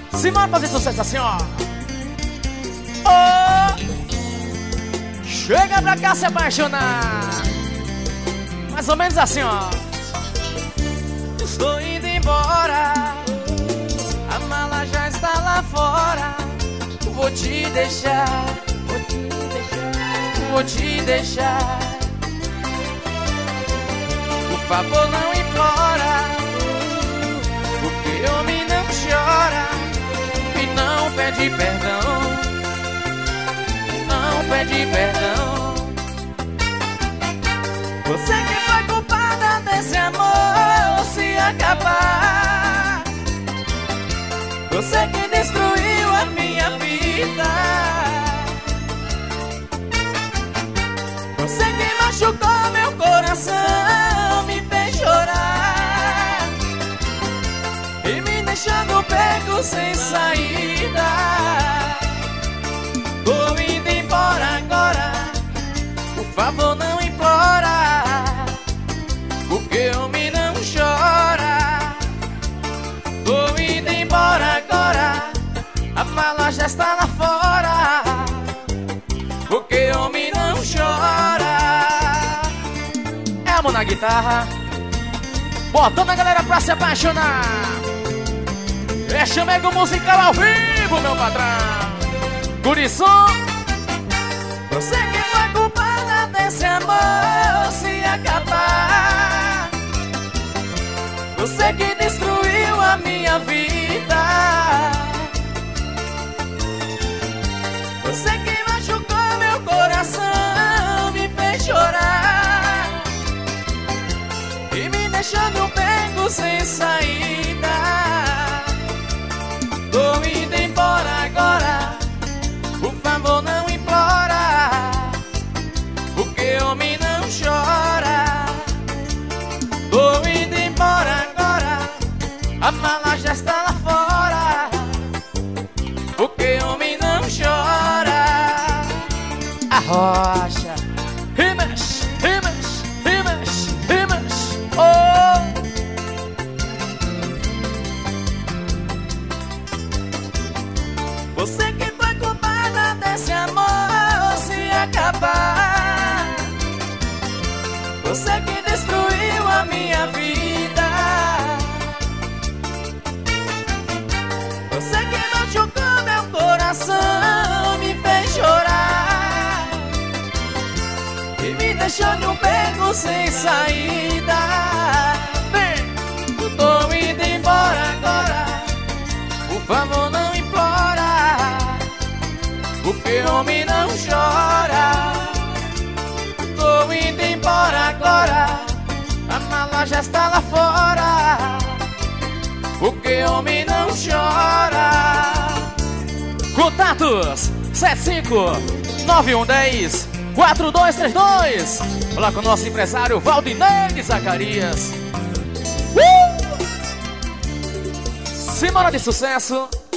Simbora fazer sucesso assim, ó. Oh, chega pra cá se apaixonar. Mais ou menos assim, ó. Estou indo embora, a mala já está lá fora. Vou te deixar, vou te deixar, vou te deixar. Por favor, não implora, porque homem não chora e não pede perdão, não pede perdão. Você que foi culpada desse amor se acabar. Você que destruiu a minha vida. Você que machucou meu coração, me fez chorar e me deixando pego sem saída. Tô indo embora agora, por favor não implora, porque homem não chora. Tô indo embora agora, a mala já está lá fora, porque homem não chora. É a mão na guitarra, botando a galera pra se apaixonar. É chamego musical ao vivo, meu patrão. Gurição, você que foi culpada desse amor se acabar. Você que destruiu a minha vida. Você que machucou meu coração, me fez chorar e me deixando pego sem saída. Tô indo embora agora, por favor não implora, porque homem não chora. Tô indo embora agora, a mala já está lá fora, porque homem não chora. Arrocha, rimas, rimas, rimas, rimas. Oh, você que foi culpada desse amor se acabar. Você que destruiu a minha vida. Você que machucou meu coração, me fez chorar e me deixou num beco sem saída. Vem, tô indo embora agora, por favor não implora, porque homem não chora. Tô indo embora agora, a mala já está lá fora, porque homem não chora. Contatos 75-9110-4232. Olá com o nosso empresário Valdinei Zacarias. Simbora de sucesso.